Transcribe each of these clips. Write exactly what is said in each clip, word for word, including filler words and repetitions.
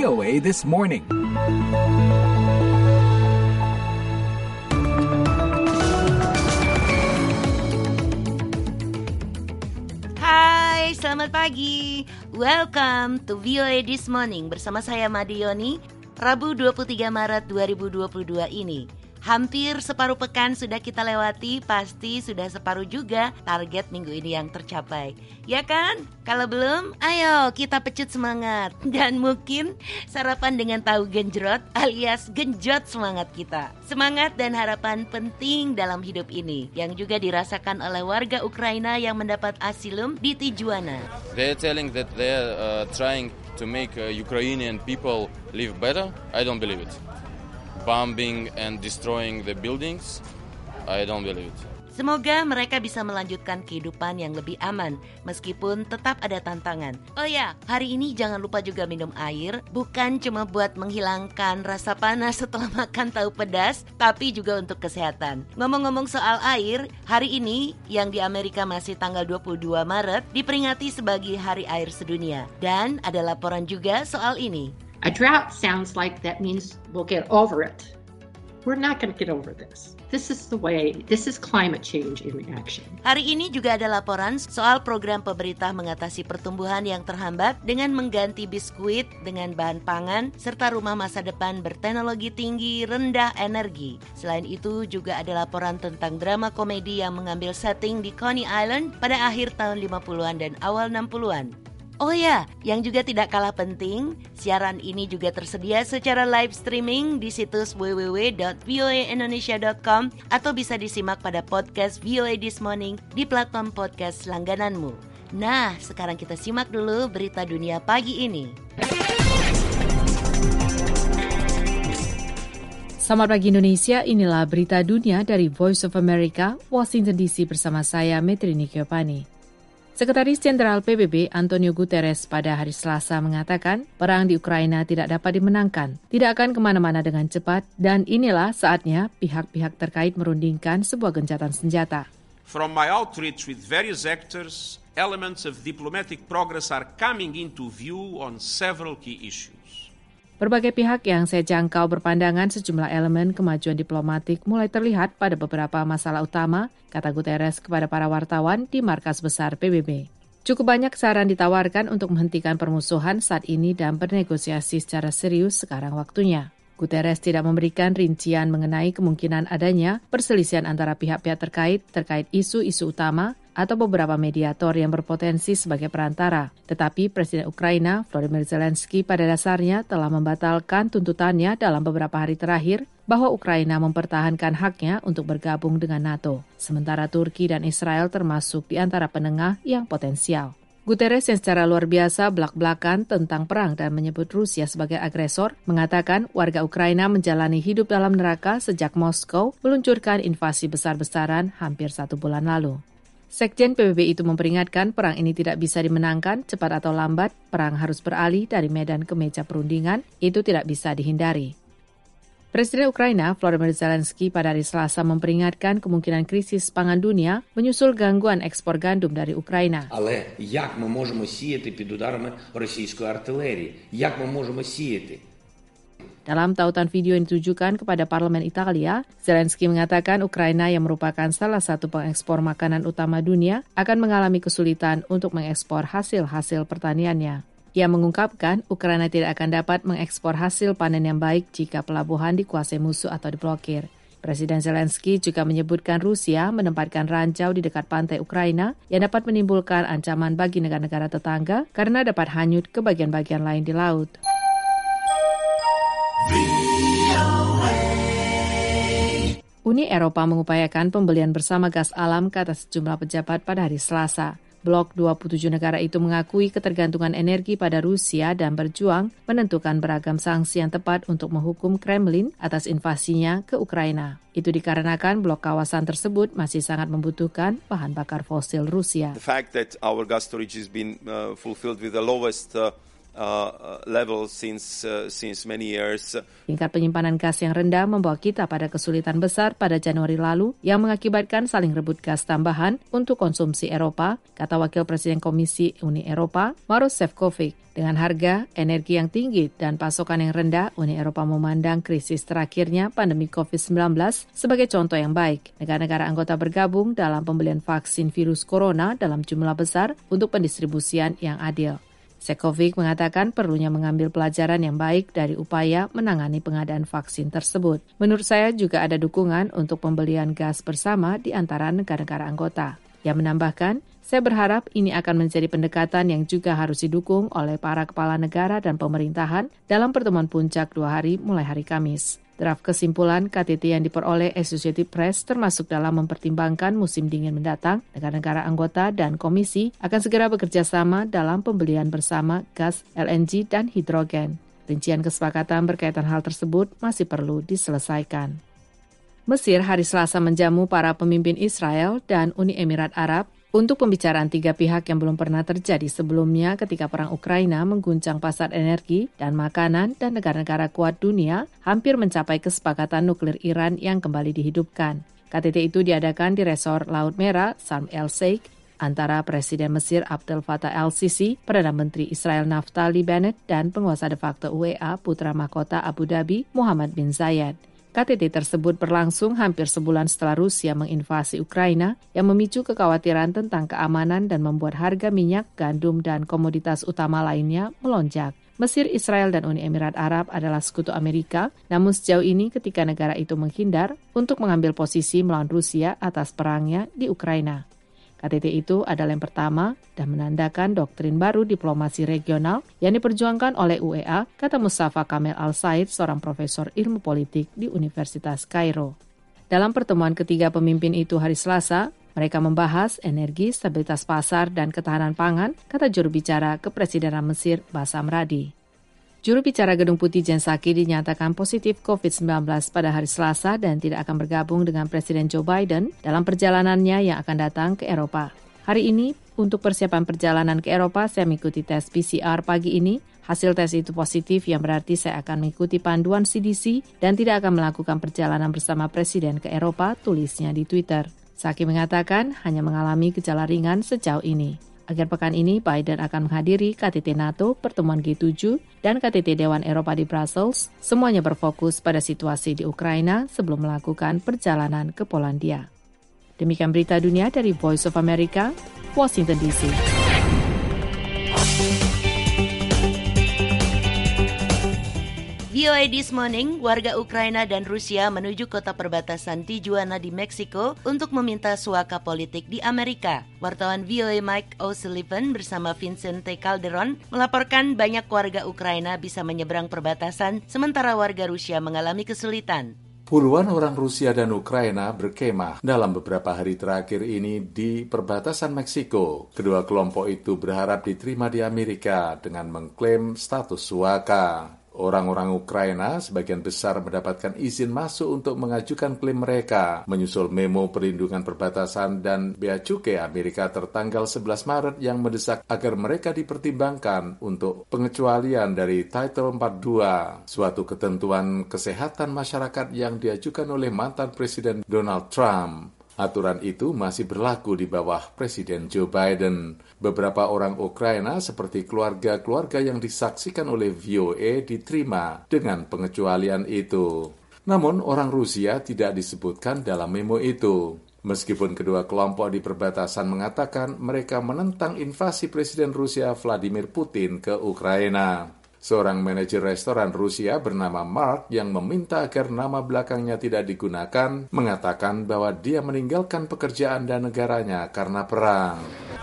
O A This Morning. Hai, selamat pagi. Welcome to V O A This Morning bersama saya Madioni. Rabu dua puluh tiga Maret dua ribu dua puluh dua ini. Hampir separuh pekan sudah kita lewati, pasti sudah separuh juga target minggu ini yang tercapai. Ya kan? Kalau belum, ayo kita pecut semangat. Dan mungkin sarapan dengan tahu genjrot alias genjot semangat kita. Semangat dan harapan penting dalam hidup ini yang juga dirasakan oleh warga Ukraina yang mendapat asilum di Tijuana. They're telling that they're uh, trying to make uh, Ukrainian people live better. I don't believe it. Bombing and destroying the buildings, I don't believe it. Semoga mereka bisa melanjutkan kehidupan yang lebih aman, meskipun tetap ada tantangan. Oh ya, hari ini jangan lupa juga minum air, bukan cuma buat menghilangkan rasa panas setelah makan tahu pedas, tapi juga untuk kesehatan. Ngomong-ngomong soal air, hari ini yang di Amerika masih tanggal dua puluh dua Maret, diperingati sebagai Hari Air Sedunia. Dan ada laporan juga soal ini. A drought sounds like that means we'll get over it. We're not going to get over this. This is the way, this is climate change in action. Hari ini juga ada laporan soal program pemerintah mengatasi pertumbuhan yang terhambat dengan mengganti biskuit dengan bahan pangan serta rumah masa depan berteknologi tinggi rendah energi. Selain itu juga ada laporan tentang drama komedi yang mengambil setting di Coney Island pada akhir tahun lima puluhan dan awal enam puluhan. Oh ya, yang juga tidak kalah penting, siaran ini juga tersedia secara live streaming di situs w w w dot v o a indonesia dot com atau bisa disimak pada podcast V O A This Morning di platform podcast langgananmu. Nah, sekarang kita simak dulu berita dunia pagi ini. Selamat pagi Indonesia, inilah berita dunia dari Voice of America, Washington D C bersama saya, Metrini Kiopani. Sekretaris Jenderal P B B Antonio Guterres pada hari Selasa mengatakan perang di Ukraina tidak dapat dimenangkan, tidak akan kemana-mana dengan cepat, dan inilah saatnya pihak-pihak terkait merundingkan sebuah gencatan senjata. From my outreach with various actors, elements of diplomatic progress are coming into view on several key issues. Berbagai pihak yang saya jangkau berpandangan sejumlah elemen kemajuan diplomatik mulai terlihat pada beberapa masalah utama, kata Guterres kepada para wartawan di markas besar P B B. Cukup banyak saran ditawarkan untuk menghentikan permusuhan saat ini dan bernegosiasi secara serius sekarang waktunya. Guterres tidak memberikan rincian mengenai kemungkinan adanya perselisihan antara pihak-pihak terkait terkait isu-isu utama atau beberapa mediator yang berpotensi sebagai perantara. Tetapi Presiden Ukraina, Volodymyr Zelensky, pada dasarnya telah membatalkan tuntutannya dalam beberapa hari terakhir bahwa Ukraina mempertahankan haknya untuk bergabung dengan NATO. Sementara Turki dan Israel termasuk di antara penengah yang potensial. Guterres yang secara luar biasa belak-belakan tentang perang dan menyebut Rusia sebagai agresor, mengatakan warga Ukraina menjalani hidup dalam neraka sejak Moskow meluncurkan invasi besar-besaran hampir satu bulan lalu. Sekjen P B B itu memperingatkan perang ini tidak bisa dimenangkan, cepat atau lambat, perang harus beralih dari medan ke meja perundingan, itu tidak bisa dihindari. Presiden Ukraina, Volodymyr Zelensky, pada hari Selasa memperingatkan kemungkinan krisis pangan dunia menyusul gangguan ekspor gandum dari Ukraina. Але як ми можемо сіяти під ударами російської артилерії? Як ми можемо сіяти? Dalam tautan video yang ditujukan kepada Parlemen Italia, Zelensky mengatakan Ukraina yang merupakan salah satu pengekspor makanan utama dunia akan mengalami kesulitan untuk mengekspor hasil-hasil pertaniannya. Ia mengungkapkan Ukraina tidak akan dapat mengekspor hasil panen yang baik jika pelabuhan dikuasai musuh atau diblokir. Presiden Zelensky juga menyebutkan Rusia menempatkan ranjau di dekat pantai Ukraina yang dapat menimbulkan ancaman bagi negara-negara tetangga karena dapat hanyut ke bagian-bagian lain di laut. Uni Eropa mengupayakan pembelian bersama gas alam kata sejumlah pejabat pada hari Selasa. Blok dua puluh tujuh negara itu mengakui ketergantungan energi pada Rusia dan berjuang menentukan beragam sanksi yang tepat untuk menghukum Kremlin atas invasinya ke Ukraina. Itu dikarenakan blok kawasan tersebut masih sangat membutuhkan bahan bakar fosil Rusia. The fact that our gas storage has been uh, fulfilled with the lowest uh, uh, level since uh, since many years. Tingkat penyimpanan gas yang rendah membawa kita pada kesulitan besar pada Januari lalu yang mengakibatkan saling rebut gas tambahan untuk konsumsi Eropa, kata Wakil Presiden Komisi Uni Eropa, Maroš Šefčovič. Dengan harga, energi yang tinggi, dan pasokan yang rendah, Uni Eropa memandang krisis terakhirnya pandemi covid sembilan belas sebagai contoh yang baik. Negara-negara anggota bergabung dalam pembelian vaksin virus corona dalam jumlah besar untuk pendistribusian yang adil. Šefčovič mengatakan perlunya mengambil pelajaran yang baik dari upaya menangani pengadaan vaksin tersebut. Menurut saya juga ada dukungan untuk pembelian gas bersama di antara negara-negara anggota. Ia menambahkan, saya berharap ini akan menjadi pendekatan yang juga harus didukung oleh para kepala negara dan pemerintahan dalam pertemuan puncak dua hari mulai hari Kamis. Draft kesimpulan K T T yang diperoleh Associated Press termasuk dalam mempertimbangkan musim dingin mendatang, negara-negara anggota dan komisi akan segera bekerja sama dalam pembelian bersama gas, L N G, dan hidrogen. Rincian kesepakatan berkaitan hal tersebut masih perlu diselesaikan. Mesir hari Selasa menjamu para pemimpin Israel dan Uni Emirat Arab untuk pembicaraan tiga pihak yang belum pernah terjadi sebelumnya ketika perang Ukraina mengguncang pasar energi dan makanan dan negara-negara kuat dunia hampir mencapai kesepakatan nuklir Iran yang kembali dihidupkan. K T T itu diadakan di Resort Laut Merah, Sharm el-Sheikh, antara Presiden Mesir Abdel Fattah el-Sisi, Perdana Menteri Israel Naftali Bennett, dan penguasa de facto U A E, Putra Mahkota Abu Dhabi, Muhammad bin Zayed. K T T tersebut berlangsung hampir sebulan setelah Rusia menginvasi Ukraina yang memicu kekhawatiran tentang keamanan dan membuat harga minyak, gandum, dan komoditas utama lainnya melonjak. Mesir, Israel, dan Uni Emirat Arab adalah sekutu Amerika, namun sejauh ini ketika negara itu menghindar untuk mengambil posisi melawan Rusia atas perangnya di Ukraina. K T T itu adalah yang pertama dan menandakan doktrin baru diplomasi regional yang diperjuangkan oleh U A E, kata Mustafa Kamel Al-Said, seorang profesor ilmu politik di Universitas Kairo. Dalam pertemuan ketiga pemimpin itu hari Selasa, mereka membahas energi, stabilitas pasar, dan ketahanan pangan, kata juru bicara Kepresidenan Mesir, Bassam Radi. Juru bicara Gedung Putih Jen Psaki dinyatakan positif covid sembilan belas pada hari Selasa dan tidak akan bergabung dengan Presiden Joe Biden dalam perjalanannya yang akan datang ke Eropa. Hari ini, untuk persiapan perjalanan ke Eropa, saya mengikuti tes P C R pagi ini. Hasil tes itu positif yang berarti saya akan mengikuti panduan C D C dan tidak akan melakukan perjalanan bersama Presiden ke Eropa, tulisnya di Twitter. Psaki mengatakan hanya mengalami gejala ringan sejauh ini. Akhir pekan ini, Biden akan menghadiri K T T NATO, pertemuan G tujuh, dan K T T Dewan Eropa di Brussels. Semuanya berfokus pada situasi di Ukraina sebelum melakukan perjalanan ke Polandia. Demikian berita dunia dari Voice of America, Washington D C. V O A This Morning, warga Ukraina dan Rusia menuju kota perbatasan Tijuana di Meksiko untuk meminta suaka politik di Amerika. Wartawan V O A Mike O'Sullivan bersama Vincent T. Calderon melaporkan banyak warga Ukraina bisa menyeberang perbatasan, sementara warga Rusia mengalami kesulitan. Puluhan orang Rusia dan Ukraina berkemah dalam beberapa hari terakhir ini di perbatasan Meksiko. Kedua kelompok itu berharap diterima di Amerika dengan mengklaim status suaka. Orang-orang Ukraina sebagian besar mendapatkan izin masuk untuk mengajukan klaim mereka, menyusul memo perlindungan perbatasan dan Bea Cukai Amerika tertanggal sebelas Maret yang mendesak agar mereka dipertimbangkan untuk pengecualian dari Title empat puluh dua, suatu ketentuan kesehatan masyarakat yang diajukan oleh mantan Presiden Donald Trump. Aturan itu masih berlaku di bawah Presiden Joe Biden. Beberapa orang Ukraina seperti keluarga-keluarga yang disaksikan oleh V O A diterima dengan pengecualian itu. Namun orang Rusia tidak disebutkan dalam memo itu. Meskipun kedua kelompok di perbatasan mengatakan mereka menentang invasi Presiden Rusia Vladimir Putin ke Ukraina. Seorang manajer restoran Rusia bernama Mark yang meminta agar nama belakangnya tidak digunakan, mengatakan bahwa dia meninggalkan pekerjaan dan negaranya karena perang.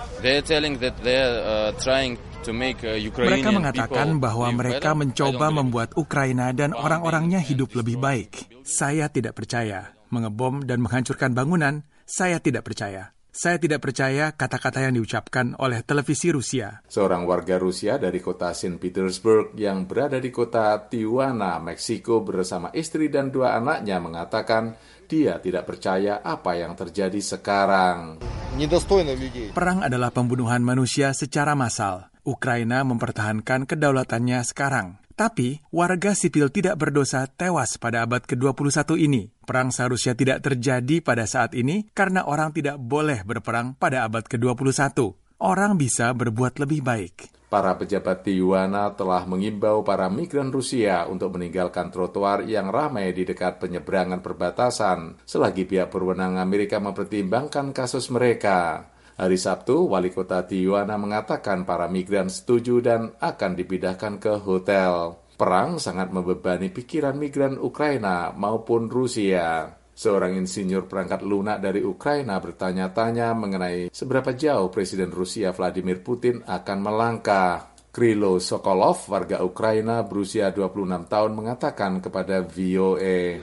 Mereka mengatakan bahwa mereka mencoba membuat Ukraina dan orang-orangnya hidup lebih baik. Saya tidak percaya. Mengebom dan menghancurkan bangunan, saya tidak percaya. Saya tidak percaya kata-kata yang diucapkan oleh televisi Rusia. Seorang warga Rusia dari kota Saint Petersburg yang berada di kota Tijuana, Meksiko bersama istri dan dua anaknya mengatakan dia tidak percaya apa yang terjadi sekarang. Perang adalah pembunuhan manusia secara massal. Ukraina mempertahankan kedaulatannya sekarang. Tapi, warga sipil tidak berdosa tewas pada abad ke dua puluh satu ini. Perang seharusnya tidak terjadi pada saat ini karena orang tidak boleh berperang pada abad ke dua puluh satu. Orang bisa berbuat lebih baik. Para pejabat Tijuana telah mengimbau para migran Rusia untuk meninggalkan trotoar yang ramai di dekat penyeberangan perbatasan selagi pihak berwenang Amerika mempertimbangkan kasus mereka. Hari Sabtu, Wali Kota Tijuana mengatakan para migran setuju dan akan dipindahkan ke hotel. Perang sangat membebani pikiran migran Ukraina maupun Rusia. Seorang insinyur perangkat lunak dari Ukraina bertanya-tanya mengenai seberapa jauh Presiden Rusia Vladimir Putin akan melangkah. Krilo Sokolov, warga Ukraina berusia dua puluh enam tahun, mengatakan kepada V O A,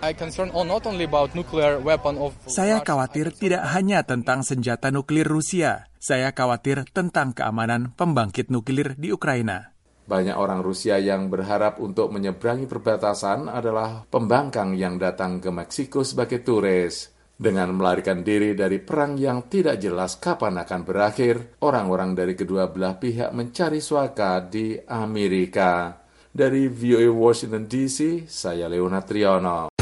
Saya khawatir tidak hanya tentang senjata nuklir Rusia. Saya khawatir tentang keamanan pembangkit nuklir di Ukraina. Banyak orang Rusia yang berharap untuk menyeberangi perbatasan adalah pembangkang yang datang ke Meksiko sebagai turis. Dengan melarikan diri dari perang yang tidak jelas kapan akan berakhir, orang-orang dari kedua belah pihak mencari suaka di Amerika. Dari V O A Washington D C, saya Leonard Triono.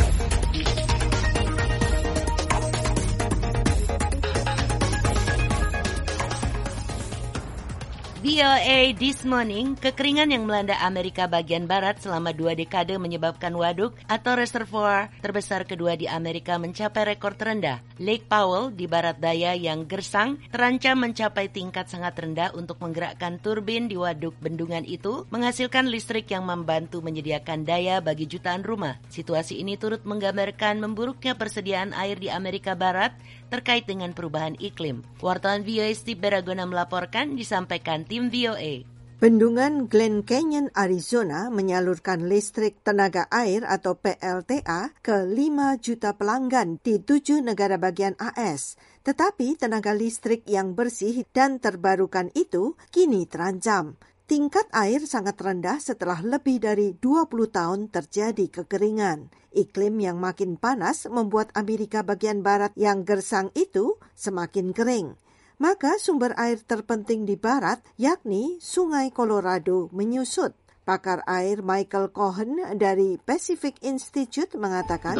V O A This Morning, kekeringan yang melanda Amerika bagian barat selama dua dekade menyebabkan waduk atau reservoir terbesar kedua di Amerika mencapai rekor terendah. Lake Powell di barat daya yang gersang terancam mencapai tingkat sangat rendah untuk menggerakkan turbin di waduk bendungan itu, menghasilkan listrik yang membantu menyediakan daya bagi jutaan rumah. Situasi ini turut menggambarkan memburuknya persediaan air di Amerika Barat terkait dengan perubahan iklim. Wartawan V O A Steve Baragona melaporkan, disampaikan tim V O A. Bendungan Glen Canyon, Arizona menyalurkan listrik tenaga air atau P L T A ke lima juta pelanggan di tujuh negara bagian A S. Tetapi tenaga listrik yang bersih dan terbarukan itu kini terancam. Tingkat air sangat rendah setelah lebih dari dua puluh tahun terjadi kekeringan. Iklim yang makin panas membuat Amerika bagian barat yang gersang itu semakin kering. Maka sumber air terpenting di barat, yakni Sungai Colorado, menyusut. Pakar air Michael Cohen dari Pacific Institute mengatakan,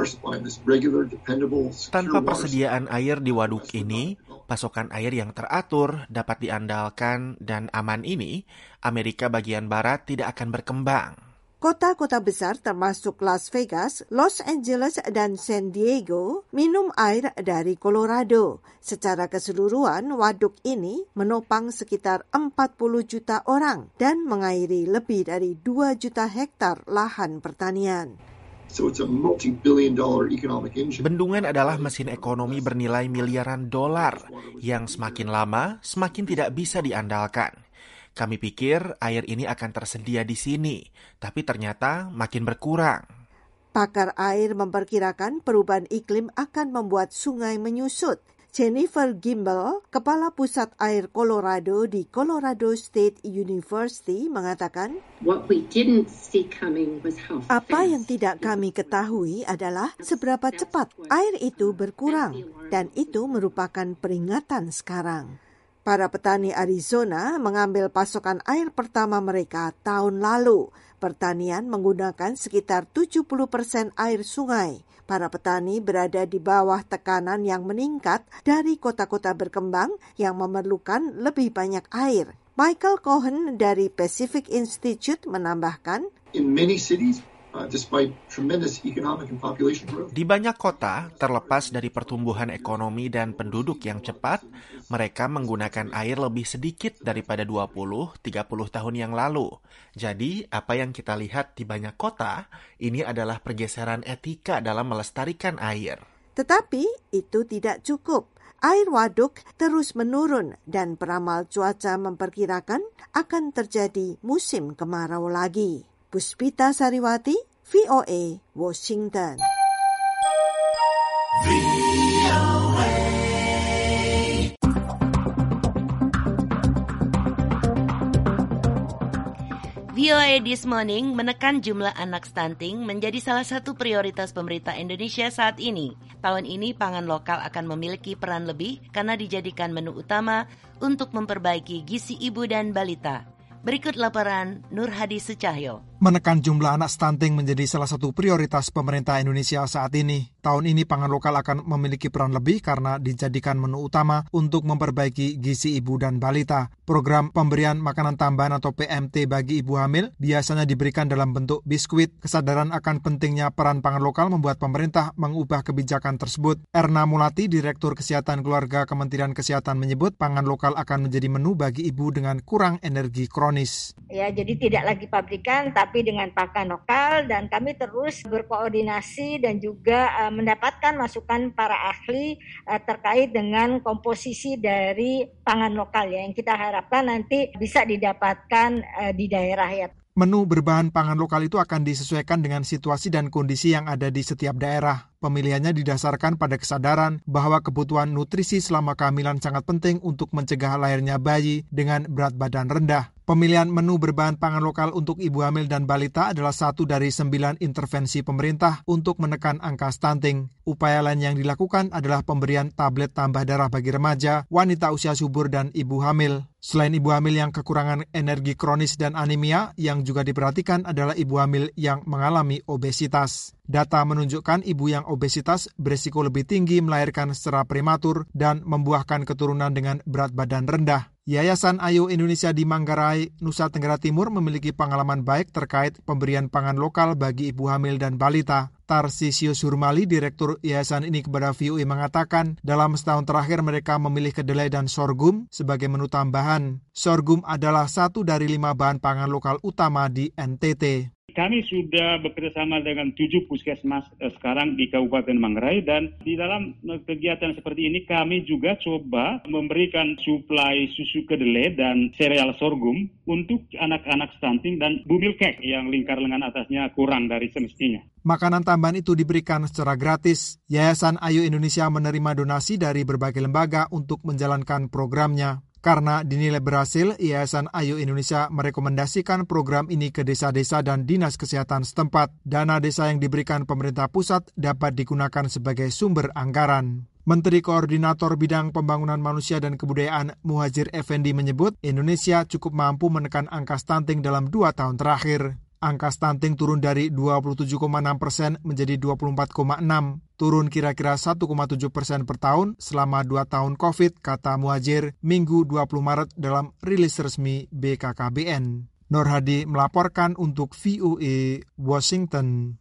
tanpa persediaan air di waduk ini, pasokan air yang teratur, dapat diandalkan, dan aman ini, Amerika bagian barat tidak akan berkembang. Kota-kota besar termasuk Las Vegas, Los Angeles, dan San Diego minum air dari Colorado. Secara keseluruhan, waduk ini menopang sekitar empat puluh juta orang dan mengairi lebih dari dua juta hektar lahan pertanian. So it's a multi-billion dollar economic engine. Bendungan adalah mesin ekonomi bernilai miliaran dolar yang semakin lama semakin tidak bisa diandalkan. Kami pikir air ini akan tersedia di sini, tapi ternyata makin berkurang. Pakar air memperkirakan perubahan iklim akan membuat sungai menyusut. Jennifer Gimbel, Kepala Pusat Air Colorado di Colorado State University, mengatakan, What we didn't see coming was how fast. Apa yang tidak kami ketahui adalah seberapa cepat air itu berkurang, dan itu merupakan peringatan sekarang. Para petani Arizona mengambil pasokan air pertama mereka tahun lalu. Pertanian menggunakan sekitar tujuh puluh persen air sungai. Para petani berada di bawah tekanan yang meningkat dari kota-kota berkembang yang memerlukan lebih banyak air. Michael Cohen dari Pacific Institute menambahkan, In many cities, Uh, despite tremendous economic and population growth. Di banyak kota, terlepas dari pertumbuhan ekonomi dan penduduk yang cepat, mereka menggunakan air lebih sedikit daripada dua puluh sampai tiga puluh tahun yang lalu. Jadi, apa yang kita lihat di banyak kota, ini adalah pergeseran etika dalam melestarikan air. Tetapi itu tidak cukup. Air waduk terus menurun dan peramal cuaca memperkirakan akan terjadi musim kemarau lagi. Puspita Sariwati, V O A, Washington. V V O A This Morning menekan jumlah anak stunting menjadi salah satu prioritas pemerintah Indonesia saat ini. Tahun ini pangan lokal akan memiliki peran lebih karena dijadikan menu utama untuk memperbaiki gizi ibu dan balita. Berikut laporan Nur Hadi Sucahyo. Menekan jumlah anak stunting menjadi salah satu prioritas pemerintah Indonesia saat ini. Tahun ini pangan lokal akan memiliki peran lebih karena dijadikan menu utama untuk memperbaiki gizi ibu dan balita. Program pemberian makanan tambahan atau P M T bagi ibu hamil biasanya diberikan dalam bentuk biskuit. Kesadaran akan pentingnya peran pangan lokal membuat pemerintah mengubah kebijakan tersebut. Erna Mulati, Direktur Kesehatan Keluarga Kementerian Kesehatan menyebut pangan lokal akan menjadi menu bagi ibu dengan kurang energi kronis. Ya, jadi tidak lagi pabrikan, tapi dengan pakan lokal, dan kami terus berkoordinasi dan juga uh, mendapatkan masukan para ahli uh, terkait dengan komposisi dari pangan lokal ya, yang kita harapkan nanti bisa didapatkan uh, di daerah ya. Menu berbahan pangan lokal itu akan disesuaikan dengan situasi dan kondisi yang ada di setiap daerah. Pemilihannya didasarkan pada kesadaran bahwa kebutuhan nutrisi selama kehamilan sangat penting untuk mencegah lahirnya bayi dengan berat badan rendah. Pemilihan menu berbahan pangan lokal untuk ibu hamil dan balita adalah satu dari sembilan intervensi pemerintah untuk menekan angka stunting. Upaya lain yang dilakukan adalah pemberian tablet tambah darah bagi remaja, wanita usia subur, dan ibu hamil. Selain ibu hamil yang kekurangan energi kronis dan anemia, yang juga diperhatikan adalah ibu hamil yang mengalami obesitas. Data menunjukkan ibu yang obesitas berisiko lebih tinggi melahirkan secara prematur dan membuahkan keturunan dengan berat badan rendah. Yayasan Ayo Indonesia di Manggarai, Nusa Tenggara Timur memiliki pengalaman baik terkait pemberian pangan lokal bagi ibu hamil dan balita. Tarsisio Surmali, Direktur Yayasan ini kepada V O A mengatakan, dalam setahun terakhir mereka memilih kedelai dan sorghum sebagai menu tambahan. Sorghum adalah satu dari lima bahan pangan lokal utama di N T T. Kami sudah bekerjasama dengan tujuh puskesmas eh, sekarang di Kabupaten Manggarai, dan di dalam kegiatan seperti ini kami juga coba memberikan suplai susu kedelai dan sereal sorghum untuk anak-anak stunting dan bumil kek yang lingkar lengan atasnya kurang dari semestinya. Makanan tambahan itu diberikan secara gratis. Yayasan Ayo Indonesia menerima donasi dari berbagai lembaga untuk menjalankan programnya. Karena dinilai berhasil, Yayasan Ayo Indonesia merekomendasikan program ini ke desa-desa dan dinas kesehatan setempat. Dana desa yang diberikan pemerintah pusat dapat digunakan sebagai sumber anggaran. Menteri Koordinator Bidang Pembangunan Manusia dan Kebudayaan Muhajir Effendi menyebut Indonesia cukup mampu menekan angka stunting dalam dua tahun terakhir. Angka stunting turun dari dua puluh tujuh koma enam persen menjadi dua puluh empat koma enam, turun kira-kira satu koma tujuh persen per tahun selama dua tahun COVID, kata Muhajir, Minggu dua puluh Maret dalam rilis resmi B K K B N. Nur Hadi melaporkan untuk V O A Washington.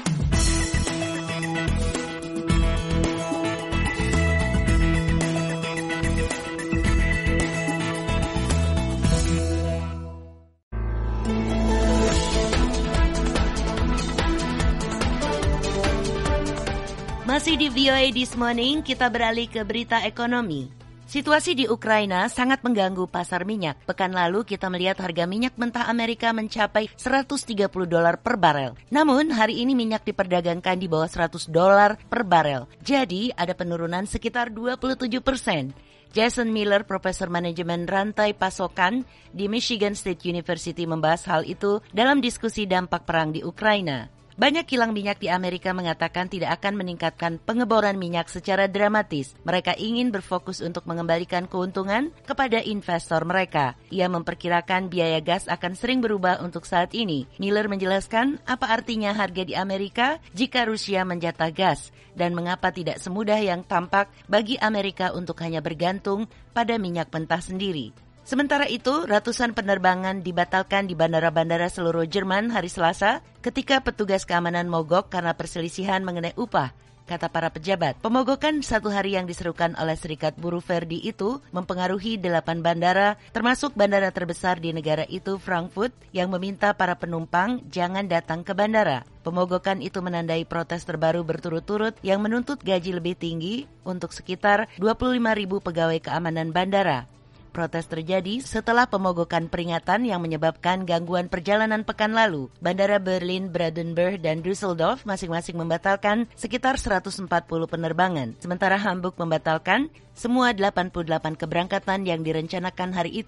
Masih di V O A This Morning, kita beralih ke berita ekonomi. Situasi di Ukraina sangat mengganggu pasar minyak. Pekan lalu kita melihat harga minyak mentah Amerika mencapai seratus tiga puluh dolar per barel. Namun hari ini minyak diperdagangkan di bawah seratus dolar per barel. Jadi ada penurunan sekitar dua puluh tujuh persen. Jason Miller, Profesor Manajemen Rantai Pasokan di Michigan State University membahas hal itu dalam diskusi dampak perang di Ukraina. Banyak kilang minyak di Amerika mengatakan tidak akan meningkatkan pengeboran minyak secara dramatis. Mereka ingin berfokus untuk mengembalikan keuntungan kepada investor mereka. Ia memperkirakan biaya gas akan sering berubah untuk saat ini. Miller menjelaskan apa artinya harga di Amerika jika Rusia menjatah gas dan mengapa tidak semudah yang tampak bagi Amerika untuk hanya bergantung pada minyak mentah sendiri. Sementara itu, ratusan penerbangan dibatalkan di bandara-bandara seluruh Jerman hari Selasa ketika petugas keamanan mogok karena perselisihan mengenai upah, kata para pejabat. Pemogokan satu hari yang diserukan oleh Serikat Buruh Verdi itu mempengaruhi delapan bandara, termasuk bandara terbesar di negara itu, Frankfurt, yang meminta para penumpang jangan datang ke bandara. Pemogokan itu menandai protes terbaru berturut-turut yang menuntut gaji lebih tinggi untuk sekitar dua puluh lima ribu pegawai keamanan bandara. Protes terjadi setelah pemogokan peringatan yang menyebabkan gangguan perjalanan pekan lalu. Bandara Berlin, Brandenburg, dan Düsseldorf masing-masing membatalkan sekitar seratus empat puluh penerbangan. Sementara Hamburg membatalkan semua delapan puluh delapan keberangkatan yang direncanakan hari itu.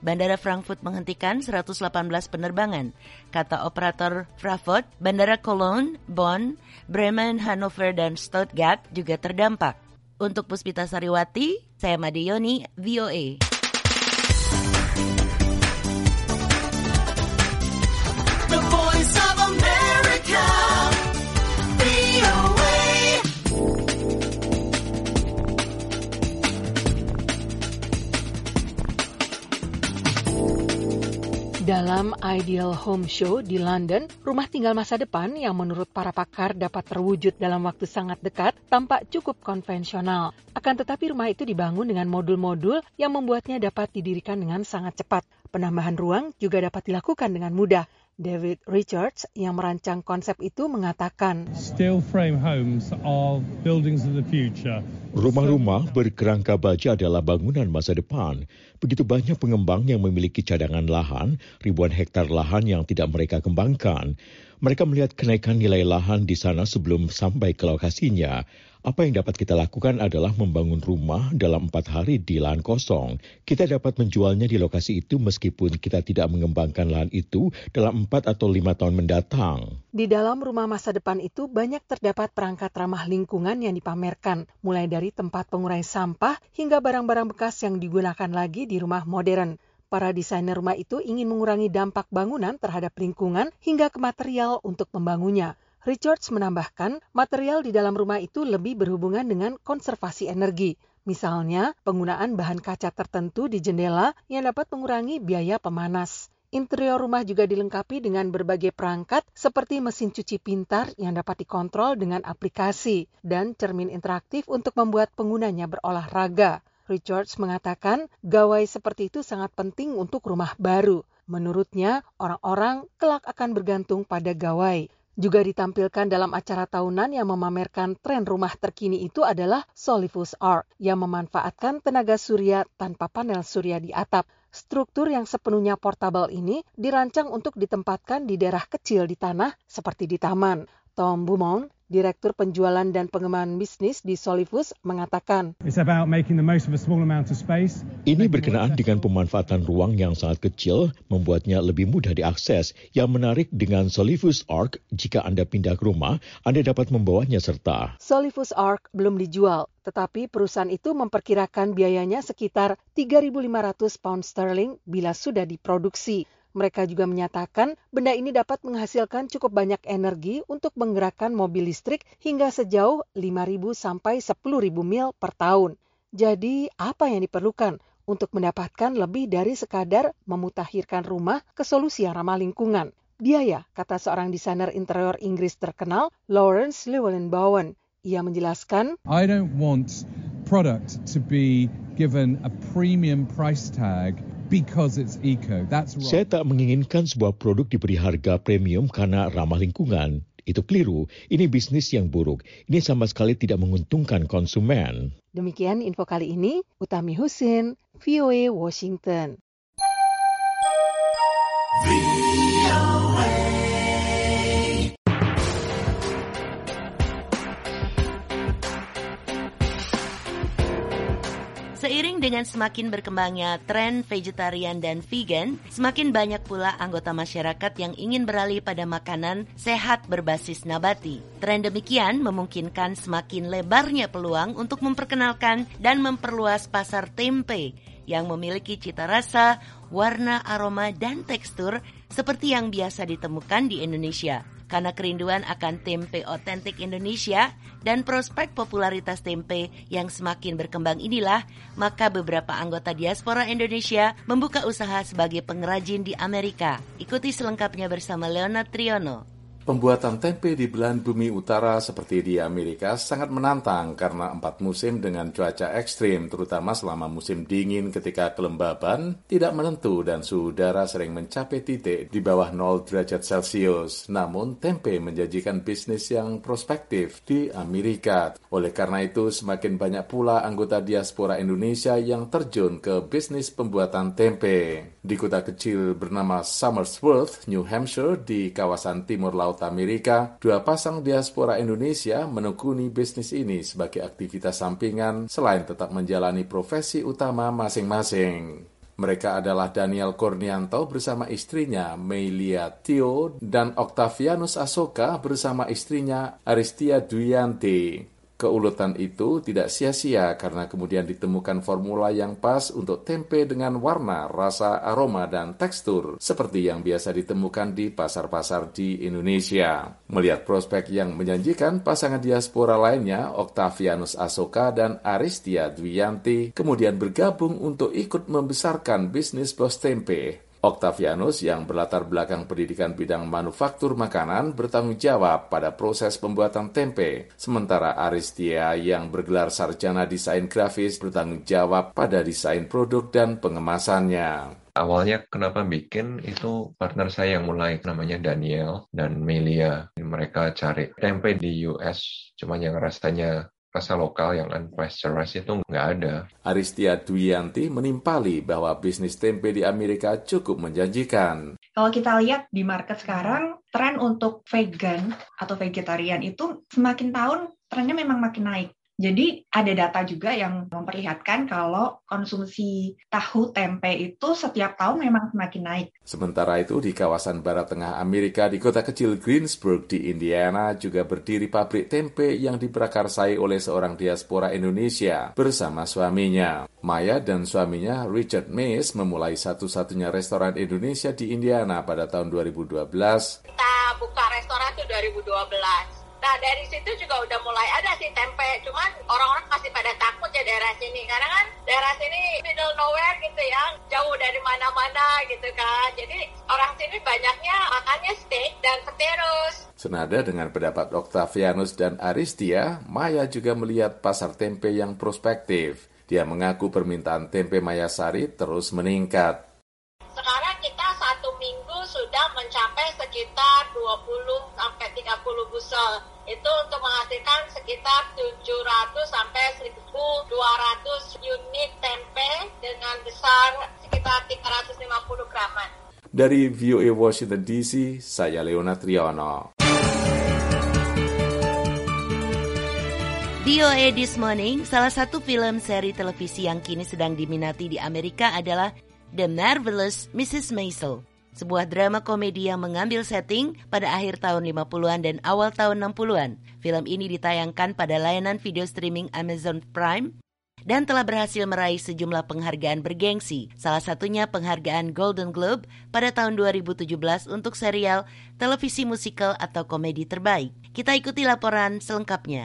Bandara Frankfurt menghentikan seratus delapan belas penerbangan. Kata operator Fraport, Bandara Cologne, Bonn, Bremen, Hannover, dan Stuttgart juga terdampak. Untuk Puspita Sariwati, saya Made Yoni, V O A. The Voice of America, V O A. Dalam Ideal Home Show di London, rumah tinggal masa depan yang menurut para pakar dapat terwujud dalam waktu sangat dekat tampak cukup konvensional. Akan tetapi rumah itu dibangun dengan modul-modul yang membuatnya dapat didirikan dengan sangat cepat. Penambahan ruang juga dapat dilakukan dengan mudah. David Richards yang merancang konsep itu mengatakan, Steel frame homes are buildings of the future. Rumah-rumah berkerangka baja adalah bangunan masa depan. Begitu banyak pengembang yang memiliki cadangan lahan, ribuan hektar lahan yang tidak mereka kembangkan. Mereka melihat kenaikan nilai lahan di sana sebelum sampai ke lokasinya. Apa yang dapat kita lakukan adalah membangun rumah dalam empat hari di lahan kosong. Kita dapat menjualnya di lokasi itu meskipun kita tidak mengembangkan lahan itu dalam empat atau lima tahun mendatang. Di dalam rumah masa depan itu banyak terdapat perangkat ramah lingkungan yang dipamerkan, mulai dari tempat pengurai sampah hingga barang-barang bekas yang digunakan lagi di rumah modern. Para desainer rumah itu ingin mengurangi dampak bangunan terhadap lingkungan hingga ke material untuk membangunnya. Richards menambahkan, material di dalam rumah itu lebih berhubungan dengan konservasi energi. Misalnya, penggunaan bahan kaca tertentu di jendela yang dapat mengurangi biaya pemanas. Interior rumah juga dilengkapi dengan berbagai perangkat seperti mesin cuci pintar yang dapat dikontrol dengan aplikasi dan cermin interaktif untuk membuat penggunanya berolahraga. Richards mengatakan, gawai seperti itu sangat penting untuk rumah baru. Menurutnya, orang-orang kelak akan bergantung pada gawai. Juga ditampilkan dalam acara tahunan yang memamerkan tren rumah terkini itu adalah Solivus Arc yang memanfaatkan tenaga surya tanpa panel surya di atap. Struktur yang sepenuhnya portable ini dirancang untuk ditempatkan di daerah kecil di tanah seperti di taman. Tom Beaumont, Direktur Penjualan dan Pengembangan Bisnis di Solivus, mengatakan, Ini berkenaan dengan pemanfaatan ruang yang sangat kecil, membuatnya lebih mudah diakses. Yang menarik dengan Solivus Arc, jika Anda pindah ke rumah, Anda dapat membawanya serta. Solivus Arc belum dijual, tetapi perusahaan itu memperkirakan biayanya sekitar tiga ribu lima ratus pound sterling bila sudah diproduksi. Mereka juga menyatakan benda ini dapat menghasilkan cukup banyak energi untuk menggerakkan mobil listrik hingga sejauh lima ribu sampai sepuluh ribu mil per tahun. Jadi, apa yang diperlukan untuk mendapatkan lebih dari sekadar memutakhirkan rumah ke solusi yang ramah lingkungan? Biaya, kata seorang desainer interior Inggris terkenal, Lawrence Llewellyn-Bowen. Ia menjelaskan, I don't want product to be given a premium price tag because it's eco. That's wrong. Saya tak menginginkan sebuah produk diberi harga premium karena ramah lingkungan. Itu keliru. Ini bisnis yang buruk. Ini sama sekali tidak menguntungkan konsumen. Demikian info kali ini. Utami Husin, V O A Washington. V O A. Seiring dengan semakin berkembangnya tren vegetarian dan vegan, semakin banyak pula anggota masyarakat yang ingin beralih pada makanan sehat berbasis nabati. Tren demikian memungkinkan semakin lebarnya peluang untuk memperkenalkan dan memperluas pasar tempe yang memiliki cita rasa, warna, aroma, dan tekstur seperti yang biasa ditemukan di Indonesia. Karena kerinduan akan tempe otentik Indonesia dan prospek popularitas tempe yang semakin berkembang inilah, maka beberapa anggota diaspora Indonesia membuka usaha sebagai pengrajin di Amerika. Ikuti selengkapnya bersama Leonard Triono. Pembuatan tempe di belahan bumi utara seperti di Amerika sangat menantang karena empat musim dengan cuaca ekstrim, terutama selama musim dingin ketika kelembaban tidak menentu dan suhu udara sering mencapai titik di bawah nol derajat Celcius. Namun, tempe menjanjikan bisnis yang prospektif di Amerika. Oleh karena itu, semakin banyak pula anggota diaspora Indonesia yang terjun ke bisnis pembuatan tempe. Di kota kecil bernama Somersworth, New Hampshire, di kawasan timur laut Amerika, dua pasang diaspora Indonesia menekuni bisnis ini sebagai aktivitas sampingan selain tetap menjalani profesi utama masing-masing. Mereka adalah Daniel Cornianto bersama istrinya Meilia Tio dan Octavianus Asoka bersama istrinya Aristia Duyanti. Keuletan itu tidak sia-sia karena kemudian ditemukan formula yang pas untuk tempe dengan warna, rasa, aroma, dan tekstur seperti yang biasa ditemukan di pasar-pasar di Indonesia. Melihat prospek yang menjanjikan, pasangan diaspora lainnya, Octavianus Asoka dan Aristia Duyanti, kemudian bergabung untuk ikut membesarkan bisnis Bos Tempe. Octavianus yang berlatar belakang pendidikan bidang manufaktur makanan bertanggung jawab pada proses pembuatan tempe, sementara Aristia yang bergelar sarjana desain grafis bertanggung jawab pada desain produk dan pengemasannya. Awalnya kenapa bikin itu partner saya yang mulai, namanya Daniel dan Melia. Mereka cari tempe di U S, cuma yang rasanya rasa lokal yang unpasteurized itu nggak ada. Aristia Duyanti menimpali bahwa bisnis tempe di Amerika cukup menjanjikan. Kalau kita lihat di market sekarang, tren untuk vegan atau vegetarian itu semakin tahun trennya memang makin naik. Jadi ada data juga yang memperlihatkan kalau konsumsi tahu tempe itu setiap tahun memang semakin naik. Sementara itu di kawasan barat tengah Amerika di kota kecil Greensburg di Indiana juga berdiri pabrik tempe yang diprakarsai oleh seorang diaspora Indonesia bersama suaminya. Maya dan suaminya Richard Mays memulai satu-satunya restoran Indonesia di Indiana pada tahun dua ribu dua belas. Kita buka restoran itu dua ribu dua belas. Nah, dari situ juga udah mulai ada sih tempe, cuman orang-orang masih pada takut ya daerah sini, karena kan daerah sini middle nowhere gitu ya, jauh dari mana-mana gitu kan, jadi orang sini banyaknya makannya steak dan petirus. Senada dengan pendapat Octavianus dan Aristia, Maya juga melihat pasar tempe yang prospektif. Dia mengaku permintaan tempe Mayasari terus meningkat. Sekarang kita satu minggu sudah mencapai sekitar dua puluh sampai tiga puluh busel. Itu untuk menghasilkan sekitar tujuh ratus sampai seribu dua ratus unit tempe dengan besar sekitar tiga ratus lima puluh graman. Dari V O A Washington D C, saya Leona Triyono. V O A This Morning, salah satu film seri televisi yang kini sedang diminati di Amerika adalah The Marvelous Missus Maisel, sebuah drama komedi yang mengambil setting pada akhir tahun lima puluhan dan awal tahun enam puluhan. Film ini ditayangkan pada layanan video streaming Amazon Prime dan telah berhasil meraih sejumlah penghargaan bergengsi, salah satunya penghargaan Golden Globe pada tahun dua ribu tujuh belas untuk serial televisi musikal atau komedi terbaik. Kita ikuti laporan selengkapnya.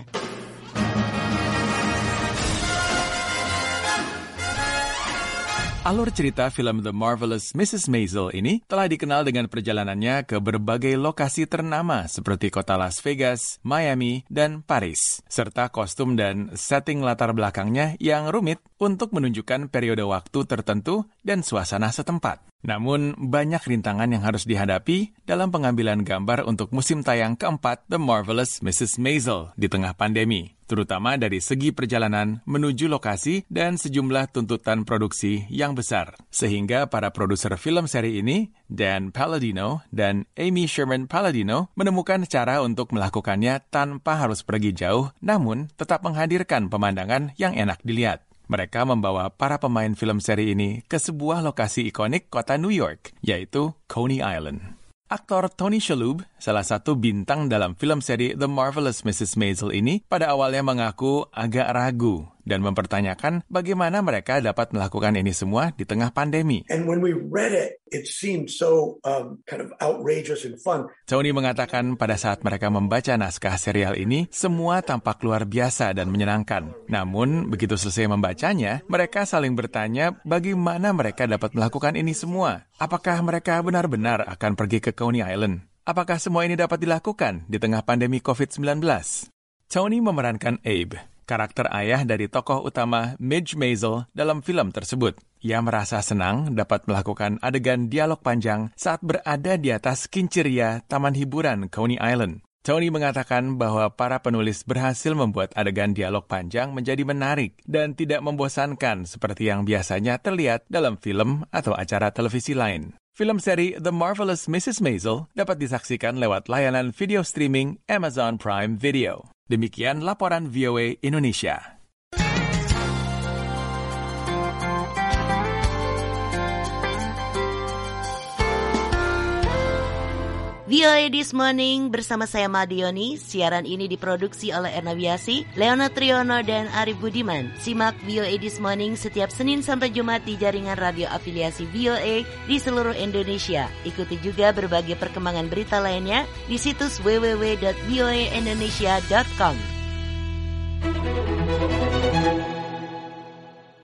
Alur cerita film The Marvelous Missus Maisel ini telah dikenal dengan perjalanannya ke berbagai lokasi ternama seperti kota Las Vegas, Miami, dan Paris, serta kostum dan setting latar belakangnya yang rumit untuk menunjukkan periode waktu tertentu dan suasana setempat. Namun, banyak rintangan yang harus dihadapi dalam pengambilan gambar untuk musim tayang keempat The Marvelous Missus Maisel di tengah pandemi, terutama dari segi perjalanan menuju lokasi dan sejumlah tuntutan produksi yang besar. Sehingga para produser film seri ini, Dan Palladino dan Amy Sherman Palladino, menemukan cara untuk melakukannya tanpa harus pergi jauh, namun tetap menghadirkan pemandangan yang enak dilihat. Mereka membawa para pemain film seri ini ke sebuah lokasi ikonik kota New York, yaitu Coney Island. Aktor Tony Shalhoub, salah satu bintang dalam film seri The Marvelous Missus Maisel ini, pada awalnya mengaku agak ragu dan mempertanyakan bagaimana mereka dapat melakukan ini semua di tengah pandemi. And when we read it, it seemed so um, kind of outrageous and fun. Tony mengatakan pada saat mereka membaca naskah serial ini, semua tampak luar biasa dan menyenangkan. Namun, begitu selesai membacanya, mereka saling bertanya bagaimana mereka dapat melakukan ini semua. Apakah mereka benar-benar akan pergi ke Coney Island? Apakah semua ini dapat dilakukan di tengah pandemi covid sembilan belas? Tony memerankan Abe, karakter ayah dari tokoh utama Midge Maisel dalam film tersebut. Ia merasa senang dapat melakukan adegan dialog panjang saat berada di atas kinceria taman hiburan Coney Island. Tony mengatakan bahwa para penulis berhasil membuat adegan dialog panjang menjadi menarik dan tidak membosankan seperti yang biasanya terlihat dalam film atau acara televisi lain. Film seri The Marvelous Missus Maisel dapat disaksikan lewat layanan video streaming Amazon Prime Video. Demikian laporan V O A Indonesia. V O A This Morning bersama saya Madioni. Siaran ini diproduksi oleh Erna Wiasi, Leona Triono, dan Arif Budiman. Simak V O A This Morning setiap Senin sampai Jumat di jaringan radio afiliasi V O A di seluruh Indonesia. Ikuti juga berbagai perkembangan berita lainnya di situs w w w dot v o a indonesia dot com.